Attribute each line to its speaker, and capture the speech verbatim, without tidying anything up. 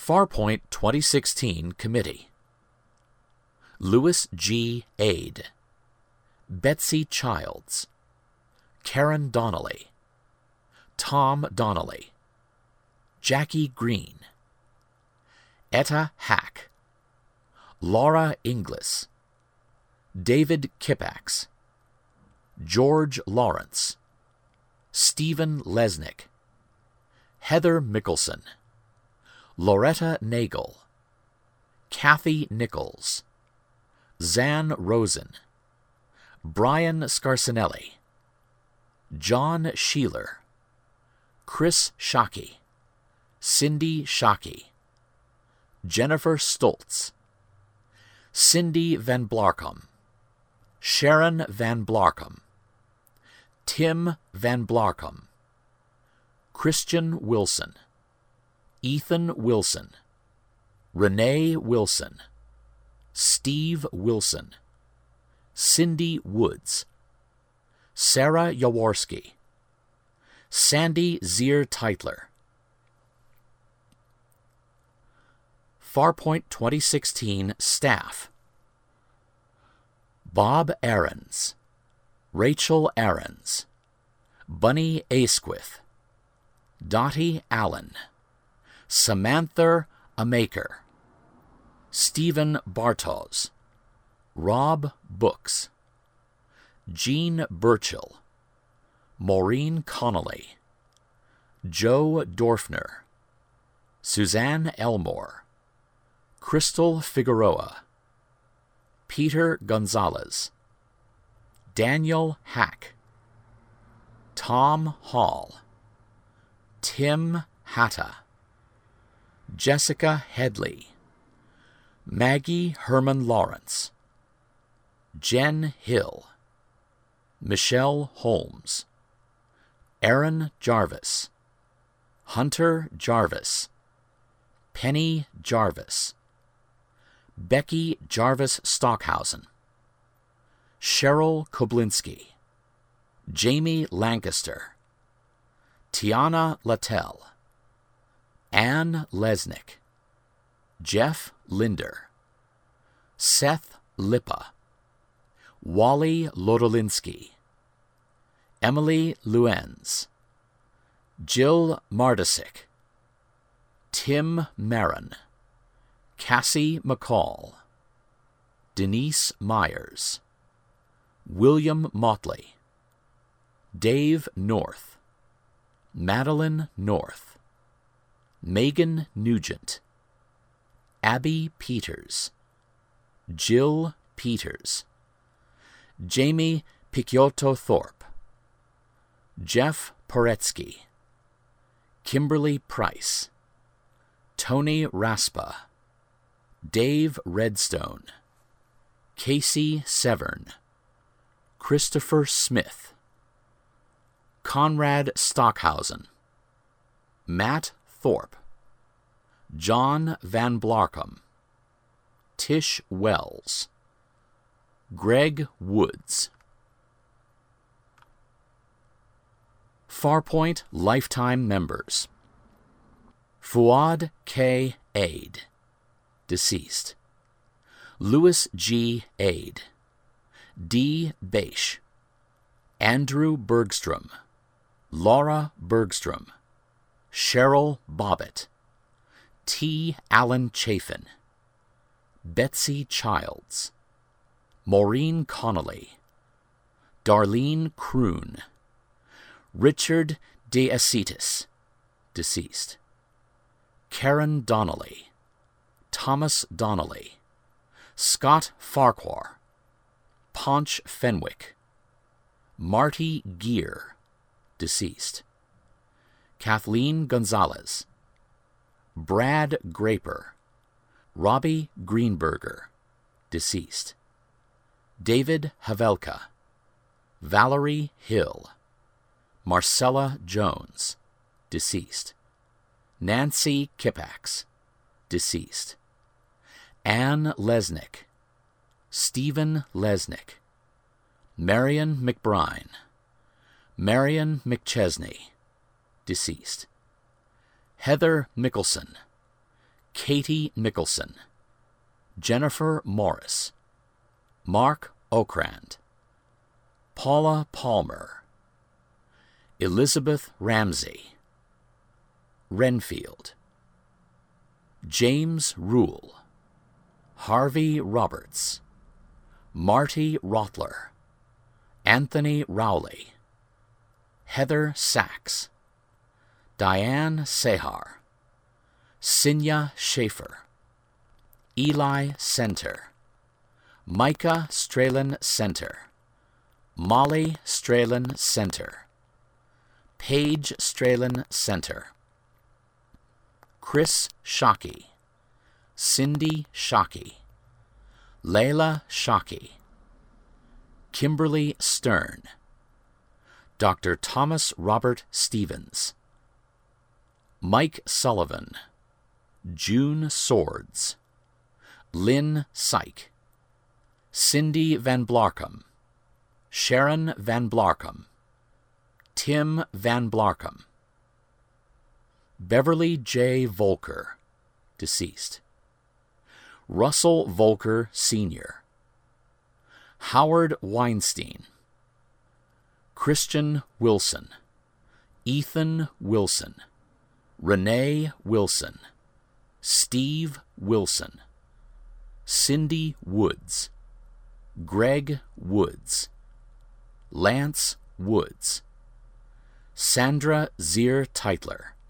Speaker 1: Farpoint twenty sixteen Committee: Louis G. Ade, Betsy Childs, Karen Donnelly, Tom Donnelly, Jackie Green, Etta Hack, Laura Inglis, David Kipax, George Lawrence, Stephen Lesnick, Heather Mickelson, Loretta Nagel, Kathy Nichols, Zan Rosen, Brian Scarcinelli, John Sheeler, Chris Shockey, Cindy Shockey, Jennifer Stoltz, Cindy Van Blarcom, Sharon Van Blarcom, Tim Van Blarcom, Christian Wilson, Ethan Wilson, Renee Wilson, Steve Wilson, Cindy Woods, Sarah Yaworski, Sandy Zier Teitler. Farpoint twenty sixteen Staff: Bob Aarons, Rachel Aarons, Bunny Asquith, Dottie Allen, Samantha Amaker, Stephen Bartos, Rob Books, Jean Burchill, Maureen Connolly, Joe Dorfner, Suzanne Elmore, Crystal Figueroa, Peter Gonzalez, Daniel Hack, Tom Hall, Tim Hatta, Jessica Headley, Maggie Herman Lawrence, Jen Hill, Michelle Holmes, Aaron Jarvis, Hunter Jarvis, Penny Jarvis, Becky Jarvis Stockhausen, Cheryl Koblinski, Jamie Lancaster, Tiana Littell, Ann Lesnick, Jeff Linder, Seth Lippa, Wally Lodolinsky, Emily Luenz, Jill Mardisick, Tim Marin, Cassie McCall, Denise Myers, William Motley, Dave North, Madeline North, Megan Nugent, Abby Peters, Jill Peters, Jamie Picciotto Thorpe, Jeff Poretsky, Kimberly Price, Tony Raspa, Dave Redstone, Casey Severn, Christopher Smith, Conrad Stockhausen, Matt Thorpe, John Van Blarcom, Tish Wells, Greg Woods. Farpoint Lifetime Members: Fuad K. Ade, deceased; Louis G. Ade, D. Beisch, Andrew Bergstrom, Laura Bergstrom, Cheryl Bobbitt, T. Allen Chafin, Betsy Childs, Maureen Connolly, Darlene Kroon, Richard De Acetis, deceased; Karen Donnelly, Thomas Donnelly, Scott Farquhar, Ponch Fenwick, Marty Gear, deceased; Kathleen Gonzalez, Brad Graper, Robbie Greenberger, deceased; David Havelka, Valerie Hill, Marcella Jones, deceased; Nancy Kipax, deceased; Ann Lesnick, Stephen Lesnick, Marion McBride, Marion McChesney, deceased; Heather Mickelson, Katie Nicholson, Jennifer Morris, Mark Okrand, Paula Palmer, Elizabeth Ramsey, Renfield, James Rule, Harvey Roberts, Marty Rottler, Anthony Rowley, Heather Sachs, Diane Sehar, Sinya Schaefer, Eli Center, Micah Stralin Center, Molly Stralin Center, Paige Stralin Center, Chris Shockey, Cindy Shockey, Layla Shockey, Kimberly Stern, Doctor Thomas Robert Stevens, Mike Sullivan, June Swords, Lynn Syke, Cindy Van Blarcom, Sharon Van Blarcom, Tim Van Blarcom, Beverly J. Volker, deceased, Russell Volker Senior, Howard Weinstein, Christian Wilson, Ethan Wilson, Renee Wilson, Steve Wilson, Cindy Woods, Greg Woods, Lance Woods, Sandra Zier Teitler,